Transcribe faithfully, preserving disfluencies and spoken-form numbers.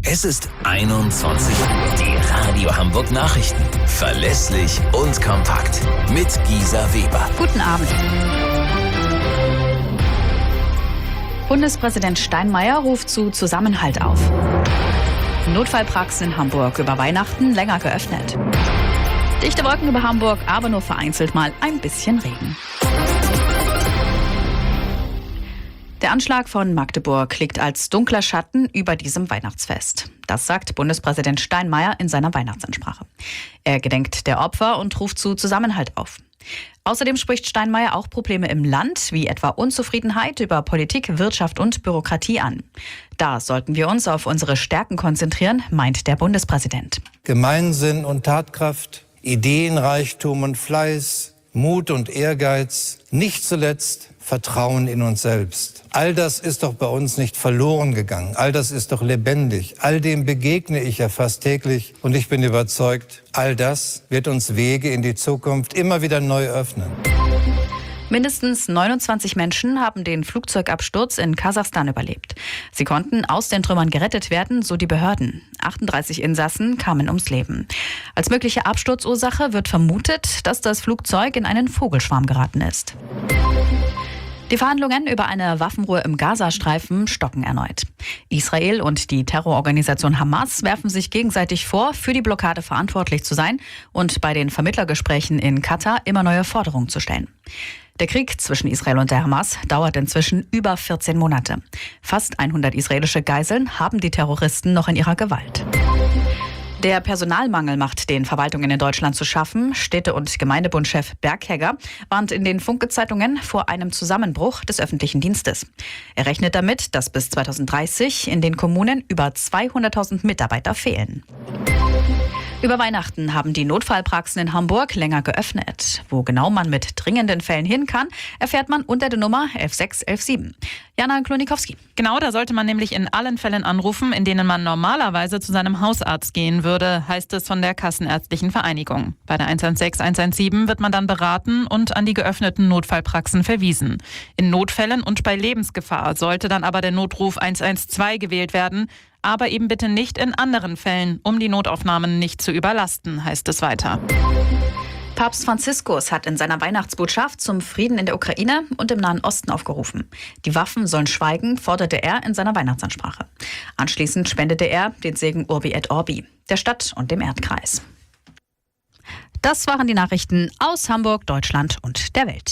Es ist einundzwanzig Uhr. Die Radio Hamburg Nachrichten. Verlässlich und kompakt. Mit Gisa Weber. Guten Abend. Bundespräsident Steinmeier ruft zu Zusammenhalt auf. Notfallpraxen in Hamburg über Weihnachten länger geöffnet. Dichte Wolken über Hamburg, aber nur vereinzelt mal ein bisschen Regen. Der Anschlag von Magdeburg liegt als dunkler Schatten über diesem Weihnachtsfest. Das sagt Bundespräsident Steinmeier in seiner Weihnachtsansprache. Er gedenkt der Opfer und ruft zu Zusammenhalt auf. Außerdem spricht Steinmeier auch Probleme im Land, wie etwa Unzufriedenheit über Politik, Wirtschaft und Bürokratie an. Da sollten wir uns auf unsere Stärken konzentrieren, meint der Bundespräsident. Gemeinsinn und Tatkraft, Ideenreichtum und Fleiß, Mut und Ehrgeiz, nicht zuletzt Vertrauen in uns selbst. All das ist doch bei uns nicht verloren gegangen. All das ist doch lebendig. All dem begegne ich ja fast täglich. Und ich bin überzeugt, all das wird uns Wege in die Zukunft immer wieder neu öffnen. Mindestens neunundzwanzig Menschen haben den Flugzeugabsturz in Kasachstan überlebt. Sie konnten aus den Trümmern gerettet werden, so die Behörden. achtunddreißig Insassen kamen ums Leben. Als mögliche Absturzursache wird vermutet, dass das Flugzeug in einen Vogelschwarm geraten ist. Die Verhandlungen über eine Waffenruhe im Gazastreifen stocken erneut. Israel und die Terrororganisation Hamas werfen sich gegenseitig vor, für die Blockade verantwortlich zu sein und bei den Vermittlergesprächen in Katar immer neue Forderungen zu stellen. Der Krieg zwischen Israel und der Hamas dauert inzwischen über vierzehn Monate. Fast hundert israelische Geiseln haben die Terroristen noch in ihrer Gewalt. Der Personalmangel macht den Verwaltungen in Deutschland zu schaffen. Städte- und Gemeindebundchef Berghegger warnt in den Funke-Zeitungen vor einem Zusammenbruch des öffentlichen Dienstes. Er rechnet damit, dass bis zweitausenddreißig in den Kommunen über zweihunderttausend Mitarbeiter fehlen. Über Weihnachten haben die Notfallpraxen in Hamburg länger geöffnet. Wo genau man mit dringenden Fällen hin kann, erfährt man unter der Nummer elf sechs elf sieben. Jana Klonikowski. Genau, da sollte man nämlich in allen Fällen anrufen, in denen man normalerweise zu seinem Hausarzt gehen würde, heißt es von der Kassenärztlichen Vereinigung. Bei der eins eins sechs eins eins sieben wird man dann beraten und an die geöffneten Notfallpraxen verwiesen. In Notfällen und bei Lebensgefahr sollte dann aber der Notruf eins eins zwei gewählt werden, aber eben bitte nicht in anderen Fällen, um die Notaufnahmen nicht zu überlasten, heißt es weiter. Papst Franziskus hat in seiner Weihnachtsbotschaft zum Frieden in der Ukraine und im Nahen Osten aufgerufen. Die Waffen sollen schweigen, forderte er in seiner Weihnachtsansprache. Anschließend spendete er den Segen Urbi et Orbi, der Stadt und dem Erdkreis. Das waren die Nachrichten aus Hamburg, Deutschland und der Welt.